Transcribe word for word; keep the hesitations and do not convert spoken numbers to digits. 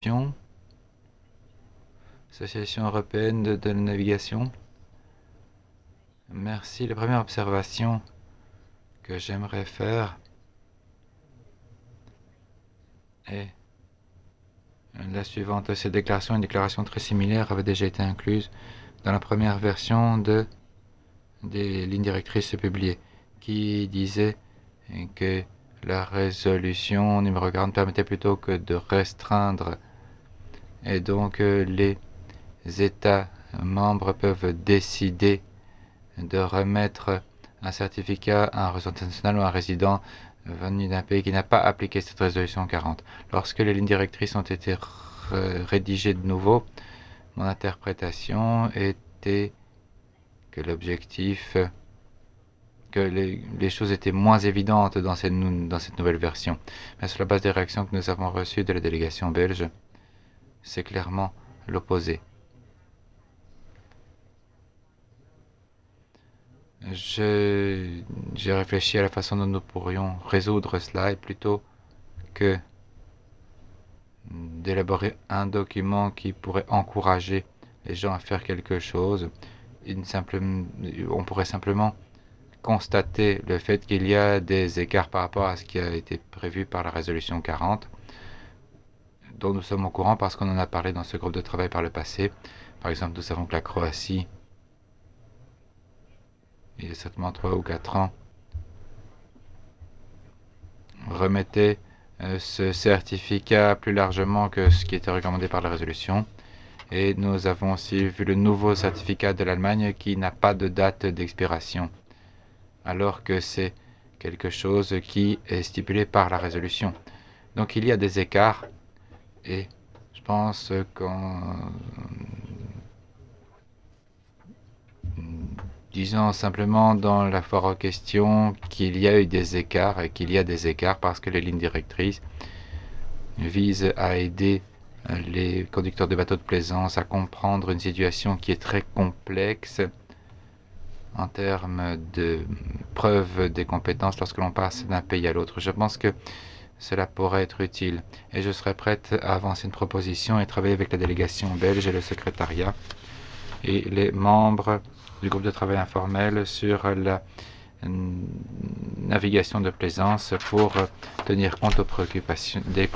Association européenne de, de la navigation. Merci. La première observation que j'aimerais faire est la suivante. Ces déclarations, une déclaration très similaire, avait déjà été incluse dans la première version de, des lignes directrices publiées, qui disait que la résolution numéro quarante permettait plutôt que de restreindre, et donc les États membres peuvent décider de remettre un certificat à un ressortissant national ou un résident venu d'un pays qui n'a pas appliqué cette résolution quarante. Lorsque les lignes directrices ont été rédigées de nouveau, mon interprétation était que l'objectif, que les, les choses étaient moins évidentes dans cette, dans cette nouvelle version. Mais sur la base des réactions que nous avons reçues de la délégation belge, c'est clairement l'opposé. Je, j'ai réfléchi à la façon dont nous pourrions résoudre cela et plutôt que d'élaborer un document qui pourrait encourager les gens à faire quelque chose, une simple, on pourrait simplement constater le fait qu'il y a des écarts par rapport à ce qui a été prévu par la résolution quarante, dont nous sommes au courant parce qu'on en a parlé dans ce groupe de travail par le passé. Par exemple, nous savons que la Croatie, il y a certainement trois ou quatre ans, remettait euh, ce certificat plus largement que ce qui était recommandé par la résolution. Et nous avons aussi vu le nouveau certificat de l'Allemagne qui n'a pas de date d'expiration, alors que c'est quelque chose qui est stipulé par la résolution. Donc il y a des écarts et je pense qu'en disant simplement dans la foire aux questions qu'il y a eu des écarts et qu'il y a des écarts parce que les lignes directrices visent à aider les conducteurs de bateaux de plaisance à comprendre une situation qui est très complexe en termes de preuve des compétences lorsque l'on passe d'un pays à l'autre. Je pense que cela pourrait être utile et je serais prête à avancer une proposition et travailler avec la délégation belge et le secrétariat et les membres du groupe de travail informel sur la navigation de plaisance pour tenir compte aux préoccupations, des